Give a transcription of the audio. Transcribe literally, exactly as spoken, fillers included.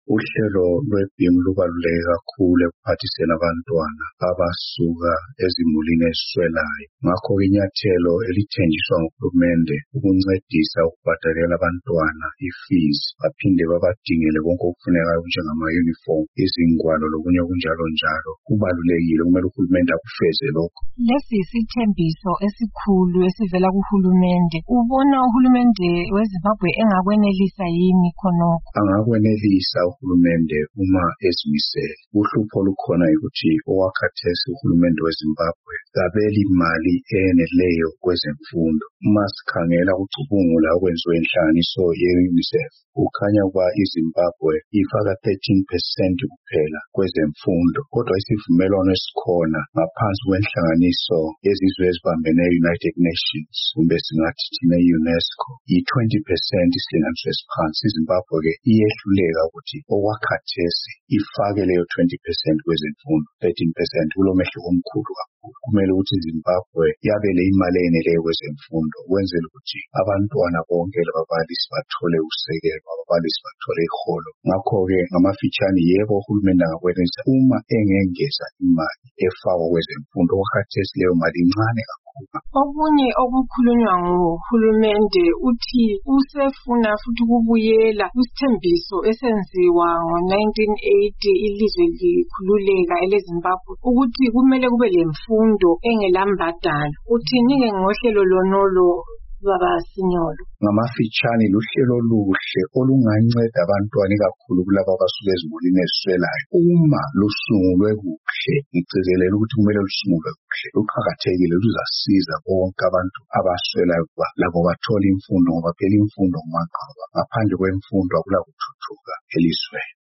Uhlelo lwe-BEAM lubaluleke kakhulu ekuphathiseni abantwana abasuka ezimulini eziswelayo. Ngakho-ke inyathelo elithenjiswa nguhulumende ukuncedisa ukubhadalela abantwana i-fees, baphinde babadingele konke okufunekayo njengama-uniform, izingwalo lokunye okunjalo njalo. Kubalulekile, kumele uhulumende akufeze lokho. Lesi isithembiso esikhulu esivela kuhulumende. Ubona uhulumende weZimbabwe engakwenelisa yini khonokho? Angakwenelisa uhulumende uma ezimisele. Uhlupho olukhona ukuthi owakhathesi uhulumende weZimbabwe kabeli imali eyeneleyo kwezemfundo. Uma sikhangela ukucubungula okwenziwe inhlanganiso ye-UNICEF, kukhanya ukuba iZimbabwe ifaka thirteen percent kuphela kwezemfundo. Kodwa isivumelwano esikhona ngaphansi kwenhlanganiso yezizwe ezibambeneyo United Nations, kumbe singathi thina i-UNESCO, yi-twenty percent isilinganiso esiphansi. iZimbabwe-ke iyehluleka ukuthi okwakhathesi ifake leyo twenty percent kwezemfundo, thirteen percent. Kulomehluko omkhulu kakhulu. Kumele ukuthi iZimbabwe yabele imali eyeneleyo kwezemfundo ukwenzela ukuthi abantwana bonke lababalisi bathole usekelo, ababalisi bathole iholo. Ngakho-ke ngamafitshane, yebo uhulumende angakwenelisa uma engengeza imali efakwa kwezemfundo. Okwakhathesi leyo mali incane kakhulu. Okunye okukhulunywa nguhulumende uthi usefuna futhi ukubuyela kusithembiso esenziwa ngo-nineteen eighty ilizwe likhululeka eleZimbabwe, ukuthi kumele kube lemfundo engelambadalo. Uthini-ke ngohlelo lonolo baba Sinyolo? Ngamafitshane, luhlelo oluhle olunganceda abantwana ikakhulu kulabo abasuka ezimulini eziswelayo. Uma lusungulwe kuhle, ngigcizelela ukuthi kumele lusungulwe kuhle, luqhakathekile, luzasiza bonke abantu abaswelayo ukuba labo bathole imfundo, ngoba phela imfundo ngumaqaba. Ngaphandle kwemfundo akula kuthuthuka elizweni.